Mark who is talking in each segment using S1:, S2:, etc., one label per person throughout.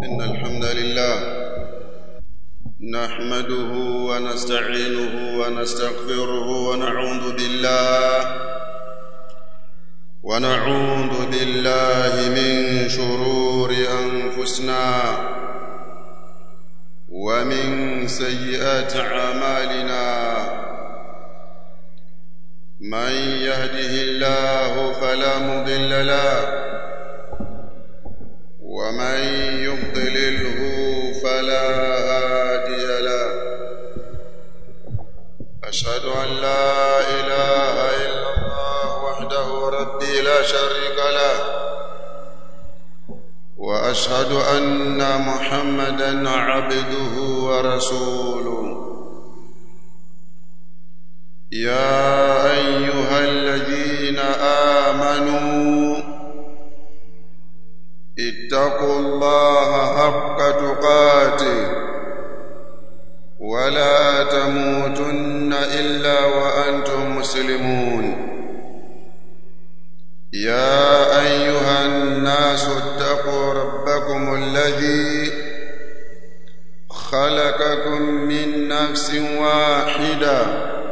S1: إن الحمد لله نحمده ونستعينه ونستغفره ونعوذ بالله من شرور أنفسنا ومن سيئات أعمالنا من يهده الله فلا مضل له ومن يضلله فلا هادي له أشهد أن لا إله إلا الله وحده ربي لا شريك له وأشهد أن محمدًا عبده ورسوله يا أيها الذين آمنوا اتقوا الله حق تقاته ولا تموتن إلا وأنتم مسلمون يا أيها الناس اتقوا ربكم الذي خلقكم من نفس واحدة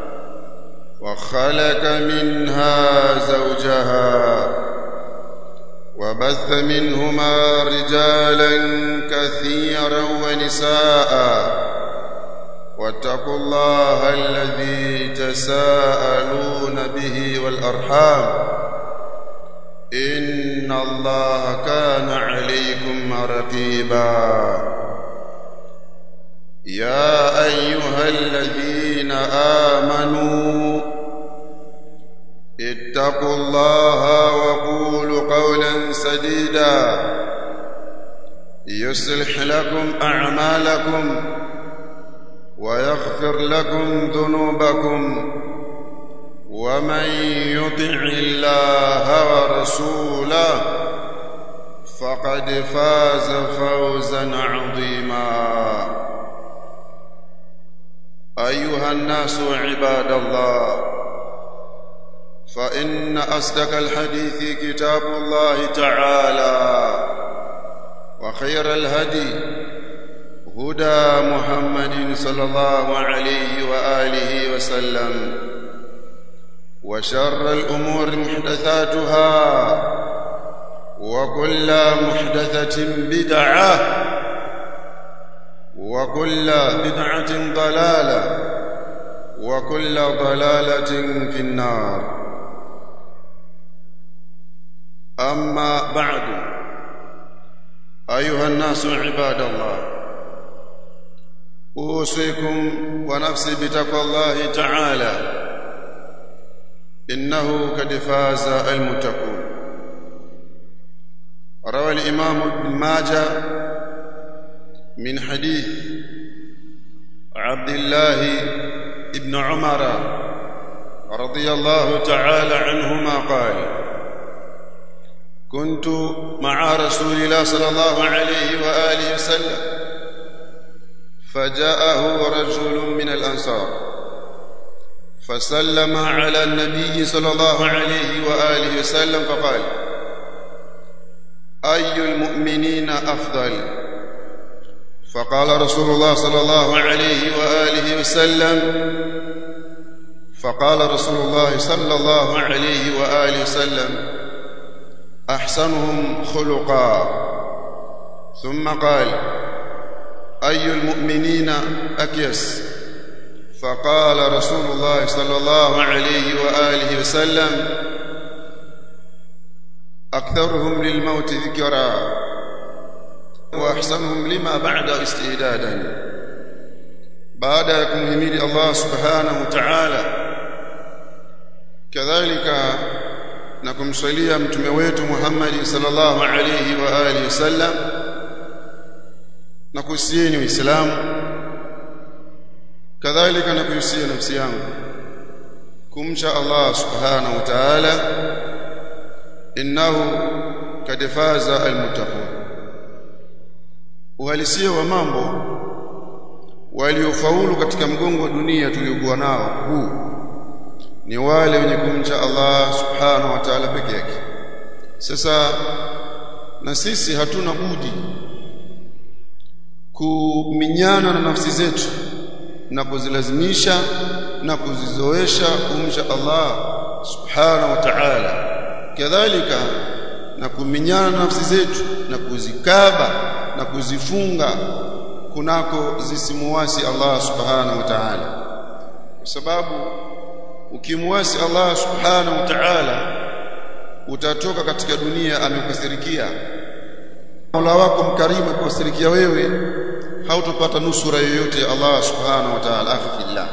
S1: وخلق منها زوجها وبث منهما رجالا كثيرا ونساء واتقوا الله الذي تساءلون به والأرحام إن الله كان عليكم رقيبا يا أيها الذين آمنوا اتقوا الله وقولوا قولا سديدا يصلح لكم أعمالكم ويغفر لكم ذنوبكم ومن يطع الله ورسوله فقد فاز فوزا عظيما أيها الناس عباد الله فإن أصدق الحديث كتاب الله تعالى وخير الهدي هدى محمد صلى الله عليه وآله وسلم وشر الأمور محدثاتها وكل محدثة بدعة وكل بدعة ضلالة وكل ضلالة في النار أما بعد أيها الناس عباد الله أوصيكم ونفسي بتقوى الله تعالى إنه قد فاز المتقون روى الإمام ابن ماجه من حديث عبد الله ابن عمر رضي الله تعالى عنهما قال كنت مع رسول الله صلى الله عليه وآله وسلم فجاءه رجل من الأنصار فسلم على النبي صلى الله عليه وآله وسلم فقال أي المؤمنين أفضل فقال رسول الله صلى الله عليه وآله وسلم فقال رسول الله صلى الله عليه وآله وسلم أحسنهم خلقا ثم قال أي المؤمنين أكيس فقال رسول الله صلى الله عليه وآله وسلم أكثرهم للموت ذكرا وأحسنهم لما بعد استعدادا بعدكم هميد الله سبحانه وتعالى كذلك na kumswalia mtume wetu Muhammad sallallahu alayhi wa alihi wasallam na kusieni Uislamu kadhalika na kuhusia nafsi yangu kumcha Allah subhanahu wa ta'ala innahu kad faza almuttaqun uhalisia wa mambo waliofaulu katika mgongo wa dunia tuliokuwa nao huu ni wale wenye kumcha Allah subhanahu wa ta'ala peke yake. Sasa na sisi hatuna budi kuminyana na nafsi zetu na kuzilazimisha na kuzizoesha kumcha Allah subhanahu wa ta'ala, kadhalika na kuminyana na nafsi zetu na kuzikaba na kuzifunga kunako zisimuasi Allah subhanahu wa ta'ala, kwa sababu ukimuasi Allah subhanahu wa ta'ala utatoka katika dunia amekasirikia. Mola wako mkarimu akukasirikia wewe, hautopata nusura yoyote ya Allah subhanahu wa ta'ala. Afillah,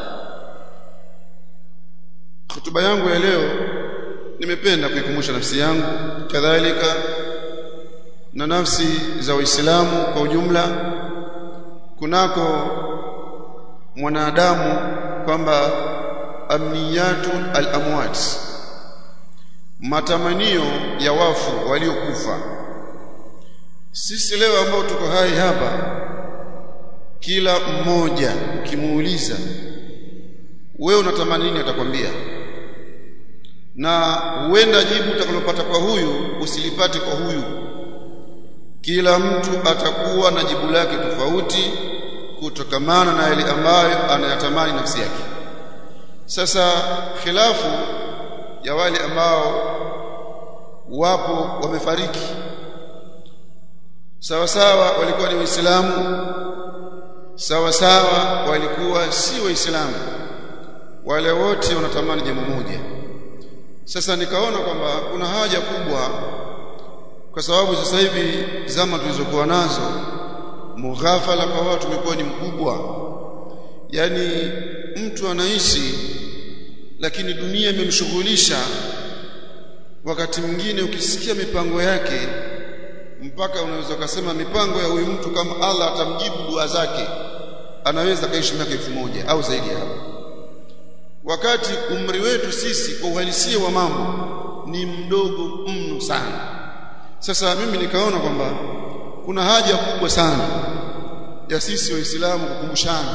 S1: hotuba yangu ya leo nimependa kuikumbusha nafsi yangu kadhalika na nafsi za Waislamu kwa ujumla kunako mwanadamu kwamba amniyatul al-amwat, matamanio ya wafu waliokufa. Sisi leo ambao tuko hai hapa, kila mmoja ukimuuliza wewe unatamani nini atakwambia, na huenda jibu utakalopata kwa huyu usilipate kwa huyu. Kila mtu atakuwa na jibu lake tofauti kutokamana na yale ambayo anayatamani nafsi yake. Sasa khilafu ya wale ambao wapo wamefariki, sawa sawa walikuwa ni Waislamu, sawa sawa walikuwa si Waislamu, wale wote wanatamani jambo moja. Sasa nikaona kwamba kuna haja kubwa, kwa sababu sasa hivi zama tulizokuwa nazo, mughafala kwa watu umekuwa ni mkubwa. Yani mtu anaishi lakini dunia imemshughulisha. Wakati mwingine ukisikia mipango yake, mpaka unaweza kusema mipango ya huyu mtu kama Allah atamjibu dua zake, anaweza kaishi miaka 1000 au zaidi hapo, wakati umri wetu sisi kwa uhalisia wa mambo ni mdogo mno sana. Sasa mimi nikaona kwamba kuna haja kubwa sana ya sisi Waislamu kukumbushana.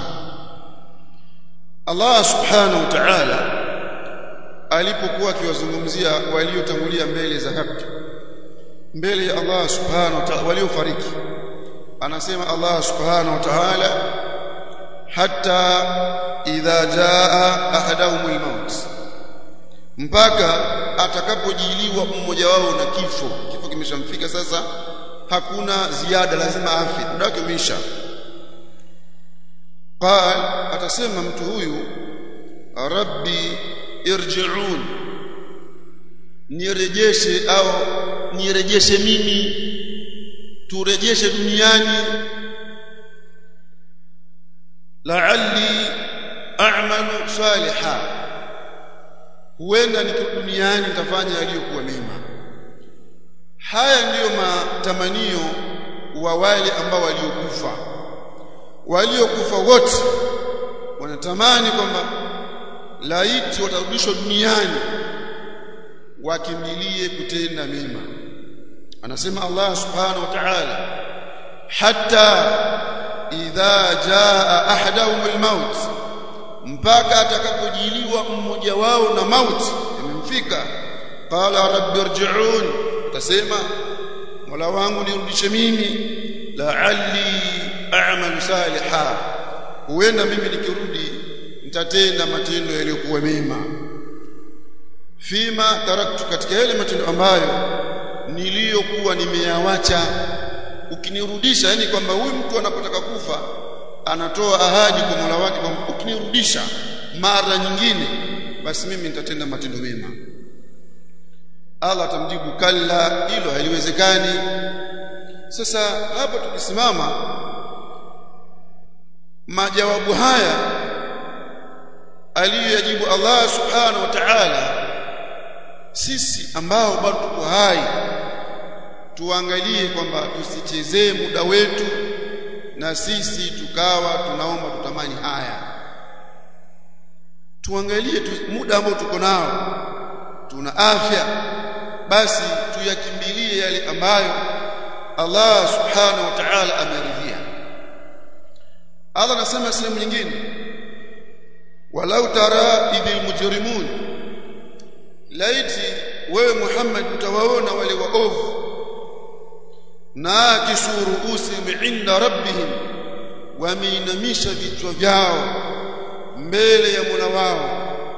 S1: Allah subhanahu wa ta'ala alipokuwa akiwazungumzia waliotangulia mbele za haki, mbele ya Allah subhanahu wa ta'ala, waliofariki, anasema Allah subhanahu wa ta'ala, hatta idha jaa ahadahumul maut, mpaka atakapojiliwa mmoja wao na kifo kimeshamfika. Sasa hakuna ziada, lazima afe, muda wake umeisha. Qal, atasema mtu huyu, rabbi irji'un, nirejeshe, au nirejeshe mimi, turejeshe duniani, la'alli a'malu salihan, huenda nikirudi duniani nitafanya yaliyokuwa mema. Haya ndiyo matamanio wa wale ambao waliokufa. Waliokufa wote wanatamani kwamba laiti watarudishwa duniani wakimbilie kutenda mema. Anasema Allah subhanahu wa ta'ala, hatta idha jaa ahadahumul maut, mpaka atakapojiliwa mmoja wao na mauti imemfika, qala rabbi irji'un, tasema Mola wangu nirudishe mimi, la'alli a'malu salihan, huenda mimi nikirudi nitatenda matendo yaliyokuwa mema. Fima taraktu, katika yale matendo ambayo niliyokuwa nimeyawacha. Ukinirudisha, yani kwamba huyu mtu anapotaka kufa anatoa ahadi kwa Mola wake kwamba ukinirudisha mara nyingine, basi mimi nitatenda matendo mema. Allah atamjibu kalla, hilo haliwezekani. Sasa hapa tukisimama, majawabu haya aliyoyajibu Allah subhanahu wa ta'ala, sisi ambao bado tuko hai tuangalie kwamba tusichezee muda wetu na sisi tukawa tunaomba tutamani haya. Tuangalie muda ambao tuko nao, tuna afya, basi tuyakimbilie yale ambayo Allah subhanahu wa ta'ala ameridhia. Allah anasema sehemu nyingine, walau tara idhil mujrimun, laiti wewe Muhammad utawaona wale waovu, na kisuruusihim inda rabbihim wameinamisha vichwa vyao mbele ya Mola wao.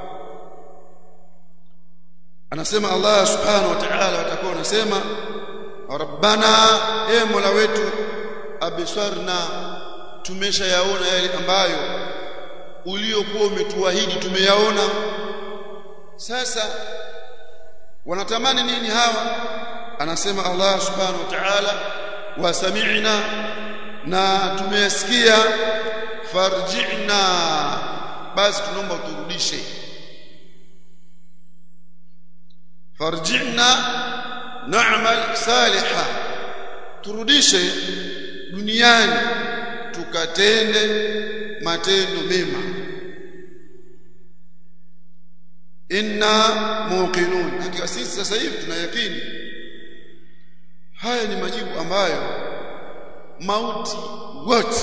S1: Anasema Allah subhanahu wa ta'ala, watakuwa wanasema rabbana, e Mola wetu, absarna, tumeshayaona yale ambayo uliokuwa umetuahidi tumeyaona. Sasa wanatamani nini hawa? Anasema Allah subhanahu wa ta'ala, wasami'na, na tumeyasikia, farji'na, basi tunaomba uturudishe. Farji'na na'mal saliha, turudishe duniani tukatende matendo mema. Inna muqinun, hakika sisi sasa hivi tunayakini. Haya ni majibu ambayo mauti wote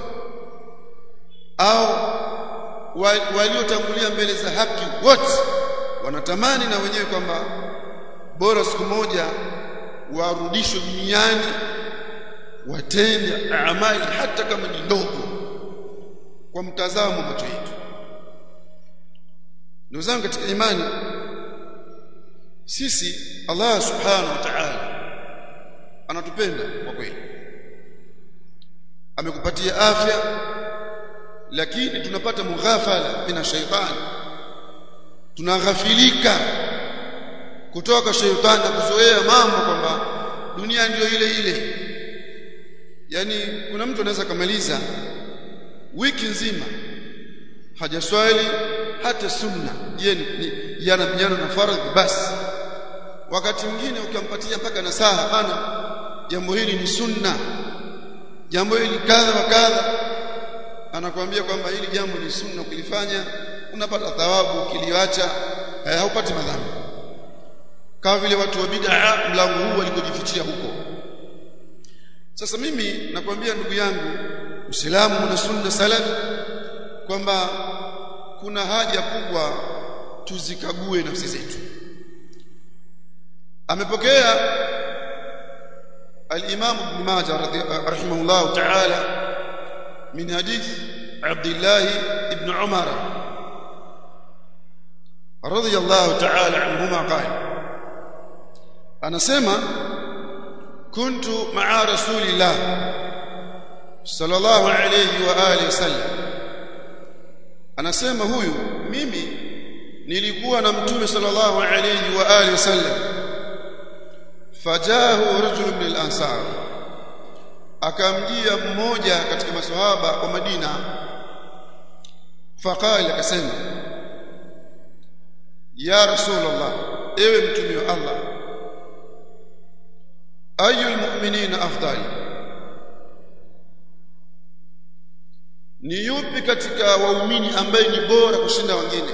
S1: au waliotangulia mbele za haki wote wanatamani na wenyewe kwamba bora siku moja warudishwe duniani watende amali hata kama ni ndogo kwa mtazamo macho yetu. Ndugu zangu katika imani, sisi Allah subhanahu wa ta'ala anatupenda kwa kweli. Amekupatia afya, lakini tunapata mughafala mina shaitani, tunaghafilika kutoka shaitani na kuzoea mambo kwamba dunia ndio ile ile. Yani kuna mtu anaweza kumaliza wiki nzima hajaswali hata sunna, yana na faradhi basi. Wakati mwingine ukimpatia mpaka nasaha, hapana, jambo hili ni sunna, jambo hili kadha wa kadha, anakuambia kwamba hili jambo ni sunna, ukilifanya unapata thawabu, ukiliacha haupati madhambi. Kama vile watu wa bid'a mlango huu walikojifichia huko. Sasa mimi nakwambia ndugu yangu Uislamu na sunna salaf kwamba kuna haja kubwa tuzikague nafsi zetu. Amepokea al-Imam Ibn Majah rahimahullah ta'ala min hadith Abdullah ibn Umar radiyallahu ta'ala anhuma qala, anasema kuntu ma'a rasulillah sallallahu alayhi wa alihi wasallam, anasema huyu, mimi nilikuwa na mtume sallallahu alayhi wa alihi wasallam, fajahu rajul min al-ansar, akamjia mmoja katika maswahaba wa Madina, faqala, akasema ya rasulullah, ewe mtume wa Allah, ayul mu'minina afdal, ni yupi katika waumini ambaye ni bora kushinda wengine?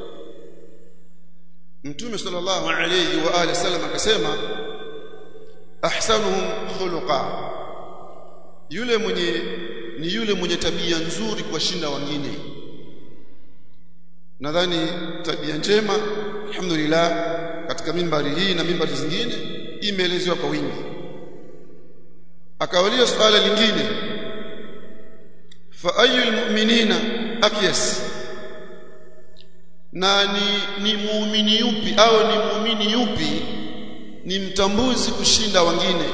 S1: Mtume sallallahu alayhi wa alihi wasallam akasema ahsanuhum khuluqa, yule mwenye tabia nzuri kuwashinda wengine. Nadhani tabia njema alhamdulillah katika mimbari hii na mimbari zingine imeelezewa kwa wingi. Akauliza swali lingine, fa ayul mu'minina akyas, na ni muumini yupi au ni muumini yupi ni mtambuzi kushinda wengine?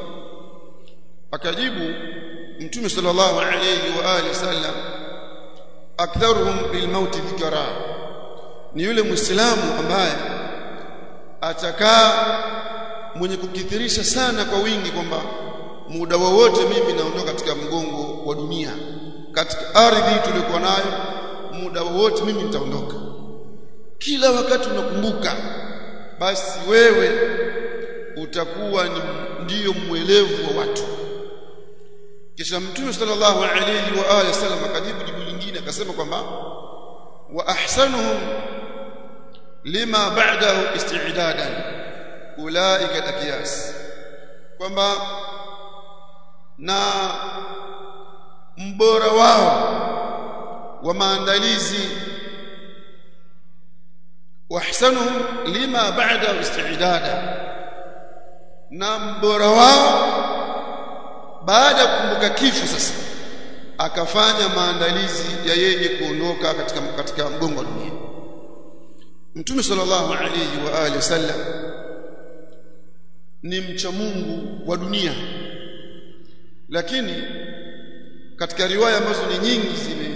S1: Akajibu Mtume sallallahu alayhi wa alihi wasallam, aktharuhum bil maut dhikra, ni yule muislamu ambaye atakaa mwenye kukithirisha sana kwa wingi kwamba muda wowote mimi naondoka katika mgongo wa dunia, katika ardhi tulikuwa nayo, muda wowote mimi nitaondoka. Kila wakati unakumbuka, basi wewe utakuwa ndiyo mwelevu wa watu. Kisha Mtume sallallahu alayhi wa alihi wasallam akajibu jibu lingine akasema kwamba wa ahsanuhum lima ba'dahu isti'dadan ulaika al-aqyas, kwamba na mbora wao wa maandalizi, wa ahsanuhum lima ba'dahu isti'dadan, na mbora wao baada ya kukumbuka kifo sasa akafanya maandalizi ya yeye kuondoka katika mgongo wa dunia. Mtume sallallahu alayhi wa alihi wasallam ni mcha Mungu wa dunia, lakini katika riwaya ambazo ni nyingi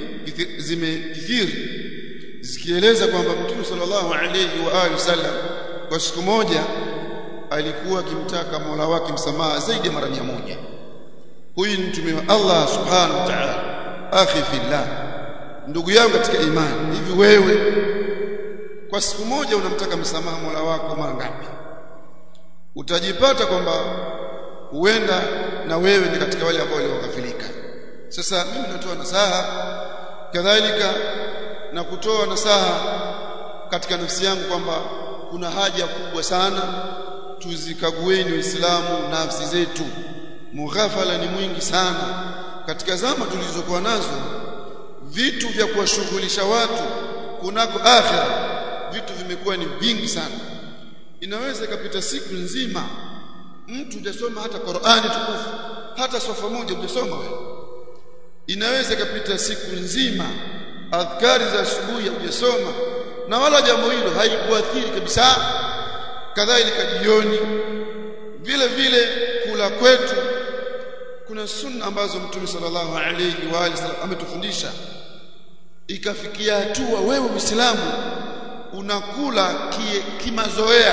S1: zimekithiri zikieleza kwamba Mtume sallallahu alayhi wa alihi wasallam kwa siku moja alikuwa akimtaka Mola wake msamaha zaidi ya mara 100. Huyu ni mtume wa Allah subhanahu wa ta'ala. Akhi fillah, ndugu yangu katika imani, hivi wewe kwa siku moja unamtaka msamaha Mola wako mara ngapi? Utajipata kwamba huenda na wewe ni katika wale ambao walioghafilika. Sasa mimi natoa nasaha kadhalika na kutoa nasaha katika nafsi yangu kwamba kuna haja kubwa sana tuzikagueni Uislamu nafsi zetu. Mughafala ni mwingi sana katika zama tulizokuwa nazo. Vitu vya kuwashughulisha watu kunako akhira, vitu vimekuwa ni vingi sana. Inaweza ikapita siku nzima mtu hajasoma hata Qur'ani tukufu, hata swafa moja hujasoma wewe. Inaweza ikapita siku nzima adhkari za asubuhi hujasoma, na wala jambo hilo haikuathiri kabisa. Kadhalika jioni vile vile kula kwetu kuna sunna ambazo Mtume sallallahu alayhi wa alihi wasallam ametufundisha. Ikafikia hatua wewe Muislamu unakula kimazoea,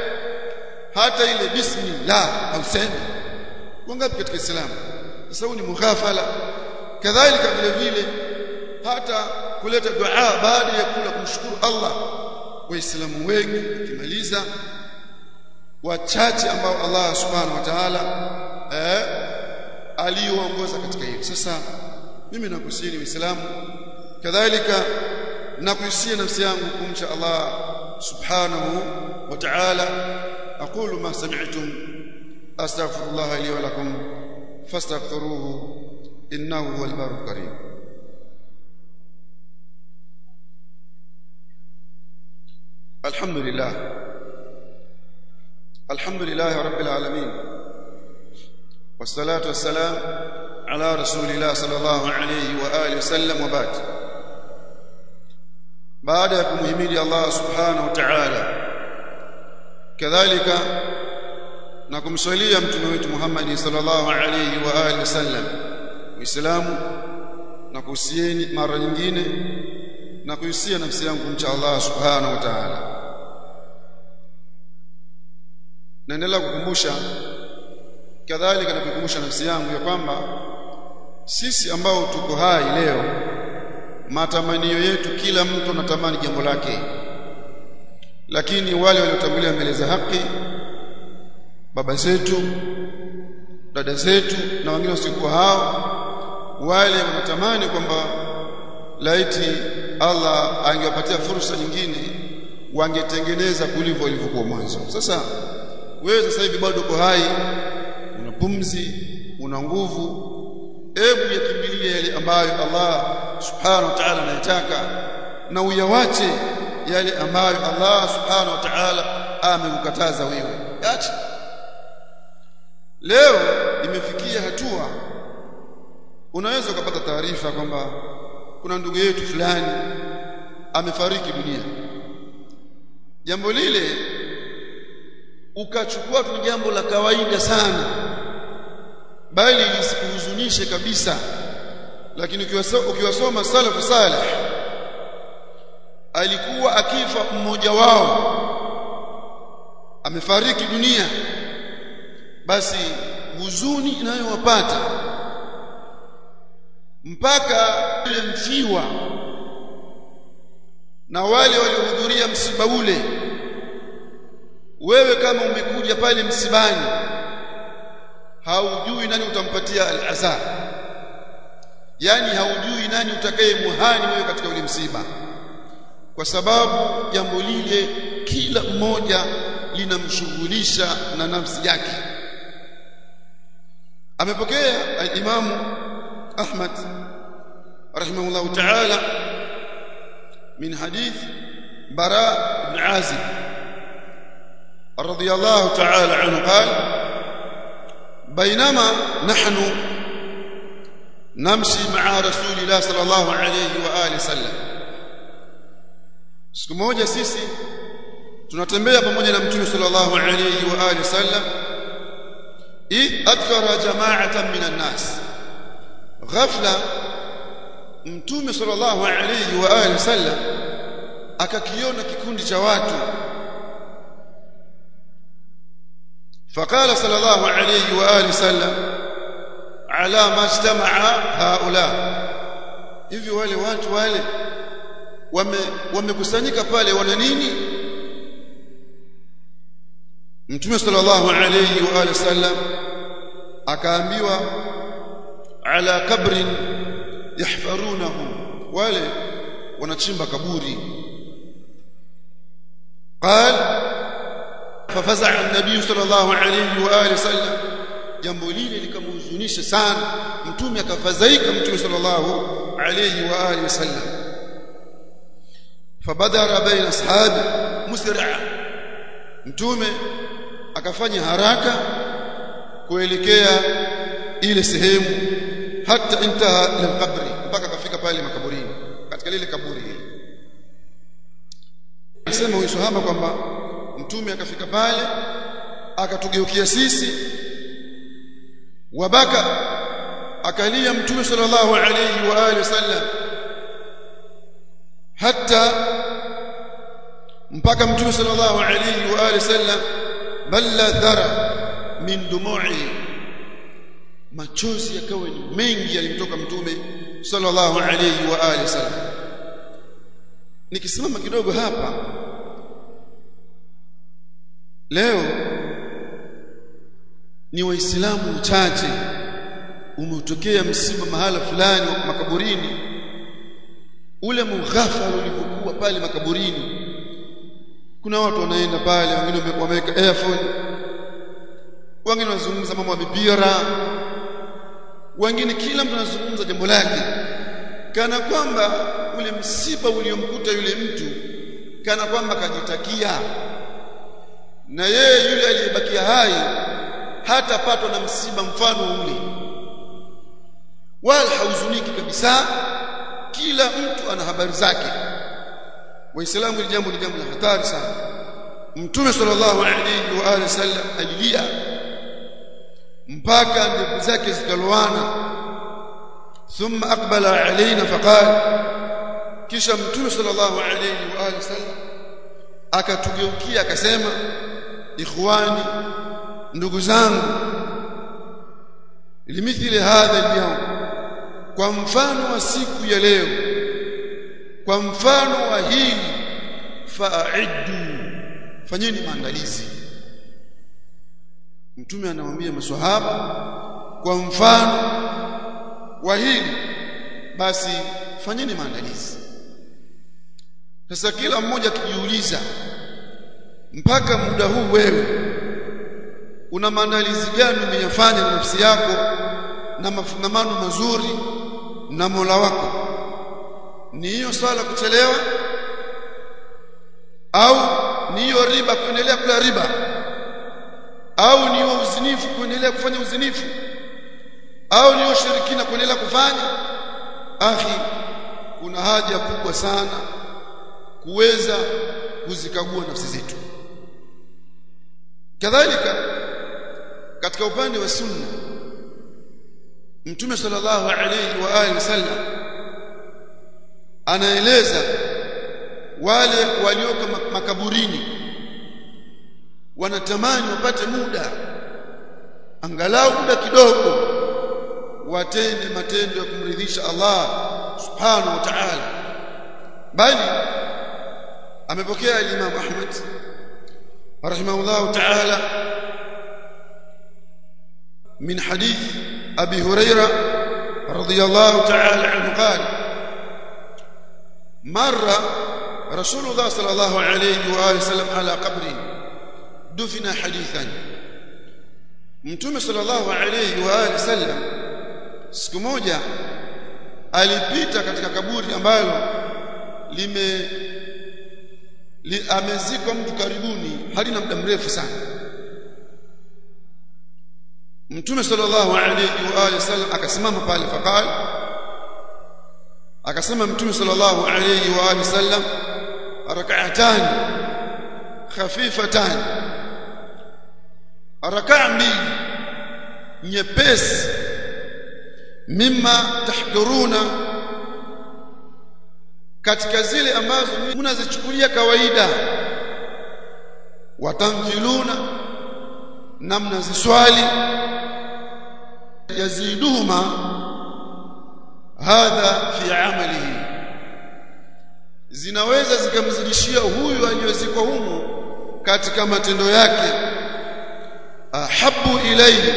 S1: hata ile bismillah hausemi. Wangapi katika Uislamu? Sasa ni mughafala. Kadhalika vile vile hata kuleta dua baada ya kula kumshukuru Allah. Waislamu wengi kimaliza, wachache ambao Allah subhanahu wa ta'ala aliongoza katika hiyo. Sasa mimi nakusihi Uislamu, kadhalika nakusihi nafsi yangu kumcha Allah subhanahu wa ta'ala. aqulu ma sami'tum astaghfirullah li wa lakum fastaghfiruhu innahu huwal barrul karim. alhamdulillah rabbil alamin wassalatu wassalam ala rasulillah sallallahu alayhi wa alihi wasallam wa ba'd. Baada ya kumhimidi Allah subhanahu wa ta'ala, kadhalika na kumswalia mtume wetu Muhammad sallallahu alayhi wa alihi wasallam, Uislamu na kuhusieni mara nyingine na kuhusia nafsi yangu kumcha Allah subhanahu wa ta'ala. Naendelea kukumbusha kadhalika na kukumbusha nafsi yangu ya kwamba sisi ambao tuko hai leo, matamanio yetu kila mtu anatamani jambo lake, lakini wale waliotangulia mbele za haki, baba zetu, dada zetu na wengine wasiokuwa hao, wale wanatamani kwamba laiti Allah angewapatia fursa nyingine wangetengeneza kulivyo walivyokuwa mwanzo. Sasa wewe sasa hivi bado uko hai, una pumzi, una nguvu, hebu yakimbilie yale ambayo Allah subhanahu wa ta'ala anayataka, na uyawache yale ambayo Allah subhanahu wa ta'ala amekukataza wewe. Acha. Leo imefikia hatua unaweza ukapata taarifa kwamba kuna ndugu yetu fulani amefariki dunia. Jambo lile ukachukua tu jambo la kawaida sana, bali lisikuhuzunishe kabisa. Lakini ukiwasoma salafu salih, alikuwa akifa mmoja wao amefariki dunia, basi huzuni inayowapata mpaka ile mfiwa na wale waliohudhuria msiba ule. Wewe kama umekuja pale msibani, haujui nani utampatia al-azaa, yani haujui nani utakaye muhani wewe katika ule msiba, kwa sababu jambo lile kila mmoja linamshughulisha na nafsi yake. Amepokea al-Imam Ahmad rahimahullah ta'ala min hadith Bara ibn Azib رضي الله تعالى عنه قال: بينما نحن namshi ma'a rasulillah sallallahu alayhi wa alihi wasallam. Siku moja sisi tunatembea pamoja na mtume sallallahu alayhi wa alihi wasallam, akthara jama'atan minan nas. Ghafla mtume sallallahu alayhi wa alihi wasallam akakiona kikundi cha watu. Faqala sallallahu alayhi wa alihi wasallam ala ma ijtama'a haula, hivi wale watu wale wamekusanyika pale wana nini? Mtume sallallahu alayhi wa alihi wasallam akaambiwa ala kabrin yahfarunahu, wale wanachimba kaburi. قال ففزع النبي صلى الله عليه واله وسلم, jambo lile likamhuzunisha sana mtume, akafadhaika mtume sallallahu alayhi wa alihi wasallam. Fabadara baina ashabi musri'a, mtume akafanya haraka kuelekea ile sehemu, hata intaha ila kabri, mpaka kafika pale makaburini, katika lile kaburi hili. Anasema huyu sahaba kwamba mtume akafika pale akatugeukia sisi, wabaka, akalia mtume sallallahu alayhi wa alihi wasallam, hata mpaka mtume sallallahu alayhi wa alihi wasallam balla dhara min dumu'i, machozi yakawa ni mengi yalimtoka mtume sallallahu alayhi wa alihi wasallam. Nikisimama kidogo hapa leo, ni waislamu wachache umetokea msiba mahala fulani makaburini, ule mughafala ulipokuwa pale makaburini, kuna watu wanaenda pale, wengine wameweka earphone, wengine wanazungumza mambo ya mipira, wengine kila mtu anazungumza jambo lake, kana kwamba ule msiba uliomkuta yule mtu kana kwamba kajitakia, na yeye yule aliyebakia hai hatapatwa na msiba mfano ule, wala hauzuniki kabisa. Kila mtu ana habari zake. Waislamu, ni jambo la hatari sana. Mtume sallallahu alayhi wa alihi wasallam alilia mpaka ndevu zake zikalowana. Thumma aqbala alaina faqala, kisha mtume sallallahu alayhi wa alihi wasallam akatugeukia akasema, ikhwani, ndugu zangu, limithili hadha al-yawm, kwa mfano wa siku ya leo, kwa mfano wa hili, fa'iddu, fanyeni maandalizi. Mtume anawaambia maswahaba, kwa mfano wa hili basi fanyeni maandalizi. Sasa kila mmoja akijiuliza, mpaka muda huu wewe una maandalizi gani umeyafanya na nafsi yako na mafungamano mazuri na Mola wako? Ni hiyo swala kuchelewa, au ni hiyo riba kuendelea kula riba, au ni hiyo uzinifu kuendelea kufanya uzinifu, au ni hiyo shirikina kuendelea kufanya? Akhi, kuna haja kubwa sana kuweza kuzikagua nafsi zetu. Kadhalika katika upande wa sunna, Mtume sallallahu alayhi wa alihi wasallam anaeleza wale walioko makaburini wanatamani wapate muda, angalau muda kidogo, watende matendo ya kumridhisha Allah subhanahu wa ta'ala. Bali amepokea al-Imam Ahmad rahimahullah ta'ala min hadith Abi Hurairah radiyallahu ta'ala anhu qala, marra Rasulullah sallallahu alayhi wa alihi wasallam ala qabrin dufina hadithan. Mtume sallallahu alayhi wa alihi wasallam siku moja alipita katika kaburi ambalo amezikwa mtu karibuni, halina muda mrefu sana. Mtume sallallahu alayhi wa alihi wasallam akasimama pale, faqala, akasema mtume sallallahu alayhi wa alihi wasallam rak'atan khafifatan rak'a mbili nyepesi mimma tahduruna katika zile ambazo mnazichukulia kawaida watamthiluna na mnaziswali yaziduhuma hadha fi amalihi zinaweza zikamzidishia huyu aliyozikwa humu katika matendo yake ahabu ilayhi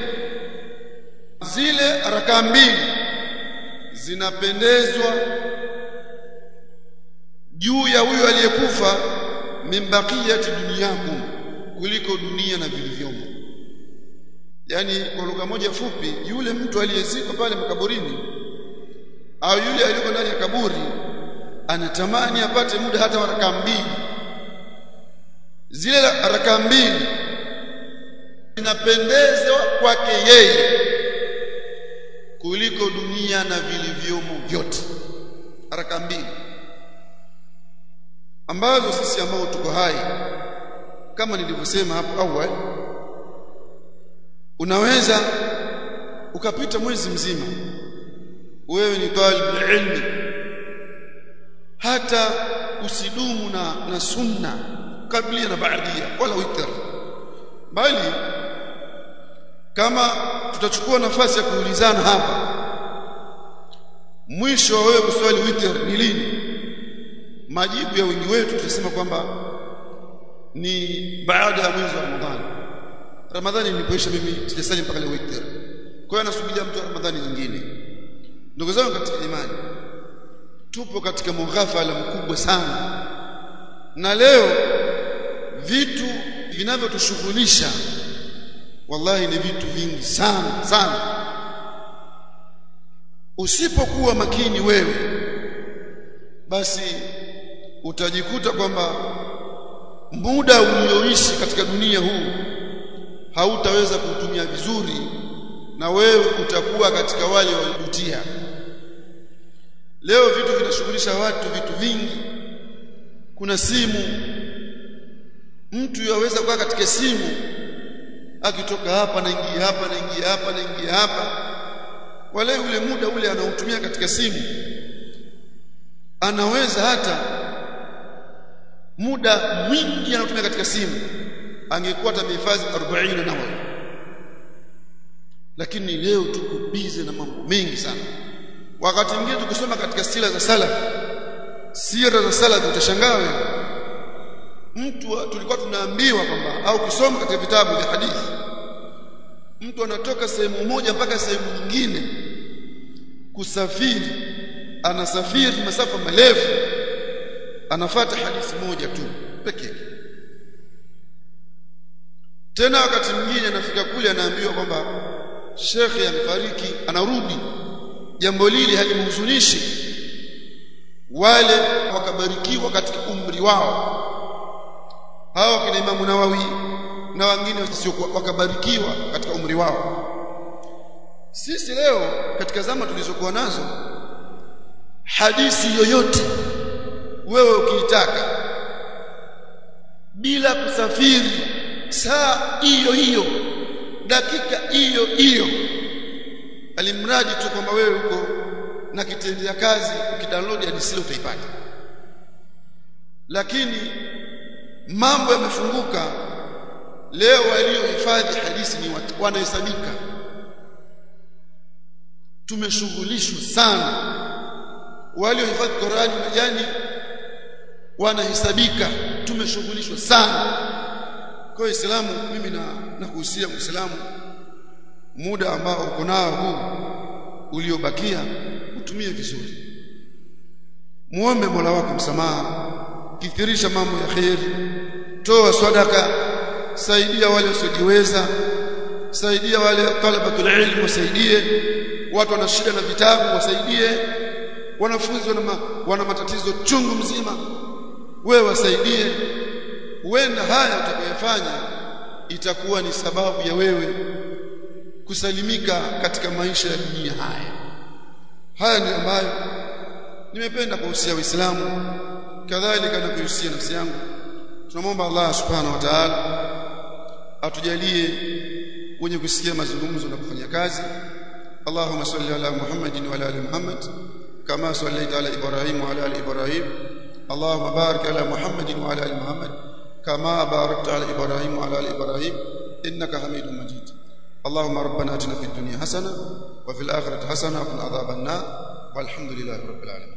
S1: zile raka mbili zinapendezwa juu ya huyu aliyekufa mimbaqiyati duniyakum kuliko dunia na vilivyomo. Yani kwa lugha moja fupi, yule mtu aliyezikwa pale makaburini au yule aliyeko ndani ya kaburi anatamani apate muda hata wa raka mbili. Zile raka mbili zinapendezwa kwake yeye kuliko dunia na vilivyomo vyote. Raka mbili ambazo sisi ambao tuko hai, kama nilivyosema hapo awali, unaweza ukapita mwezi mzima wewe ni talib ilmi, hata usidumu na sunna kabla na baadia wala witr, bali kama tutachukua nafasi ya kuulizana hapa, mwisho wa wewe kuswali witr ni lini? Majibu ya wengi wetu tutasema kwamba ni baada ya mwezi wa Ramadhani. Ramadhani ilipoisha mimi sijasali mpaka leo witr, kwa hiyo nasubiria mtu wa Ramadhani nyingine. Ndugu zangu katika imani, tupo katika mughafala mkubwa sana, na leo vitu vinavyotushughulisha wallahi ni vitu vingi sana sana. Usipokuwa makini wewe, basi utajikuta kwamba muda ulioishi katika dunia huu hautaweza kuutumia vizuri, na wewe utakuwa katika wale waliojutia. Leo vitu vinashughulisha watu, vitu vingi. Kuna simu, mtu yaweza kuwa katika simu akitoka hapa na ingia hapa na ingia hapa na ingia hapa, wale ule muda ule anaotumia katika simu anaweza hata muda mwingi anaotumia katika simu angekuwa tamehifadhi 40 na wao. Lakini leo tuko busy na mambo mengi sana. Wakati mwingine tukisoma katika sira za salaf utashangaa wewe, mtu tulikuwa tunaambiwa kwamba au kusoma katika vitabu vya hadithi, mtu anatoka sehemu moja mpaka sehemu nyingine kusafiri, anasafiri masafa marefu, anafuata hadithi moja tu pekee. Tena wakati mwingine anafika kule anaambiwa kwamba shekhi amefariki, anarudi, jambo lile halimhuzunishi. Wale wakabarikiwa katika umri wao, hao kina Imam Nawawi na wengine wakabarikiwa katika umri wao. Sisi leo katika zama tulizokuwa nazo, hadithi yoyote wewe ukiitaka bila kusafiri saa hiyo dakika hiyo, alimradi tu kwamba wewe uko na kitendea kazi, ukidownload hadithi utaipata. Lakini mambo yamefunguka leo, waliohifadhi hadithi ni watu wanahesabika. Tumeshughulishwa sana, waliohifadhi Qur'ani yani wanahesabika, tumeshughulishwa sana. Kwa Uislamu, mimi nakuhusia Muislamu, muda ambao uko nao huu uliobakia utumie vizuri. Muombe Mola wako msamaha, kithirisha mambo ya khairi, toa sadaka, saidia wale wasiojiweza, saidia wale talabatul ilm, wasaidie watu wana shida na vitabu, wasaidie wanafunzi wana matatizo chungu mzima, wewe wasaidie. Huenda haya utakayofanya itakuwa ni sababu ya wewe kusalimika katika maisha ya dunia haya. Haya ni ambayo nimependa kuhusia Uislamu kadhalika na kuhusia nafsi yangu. Tunamwomba Allah subhanahu wa ta'ala atujalie wenye kusikia mazungumzo na kufanya kazi. Allahumma salli ala Muhammadin wa ala ali Muhammad kama sallaita ala Ibrahim wa ala ali Ibrahim. Allahumma barik ala Muhammadin wa ala ali Muhammad kama barakta ala Ibrahim wa ala ali Ibrahim innaka Hamidum Majid. Allahumma rabbana atina fid dunya hasana wa fil akhirati hasana wa qina adhaban nar walhamdulillahi rabbil alamin.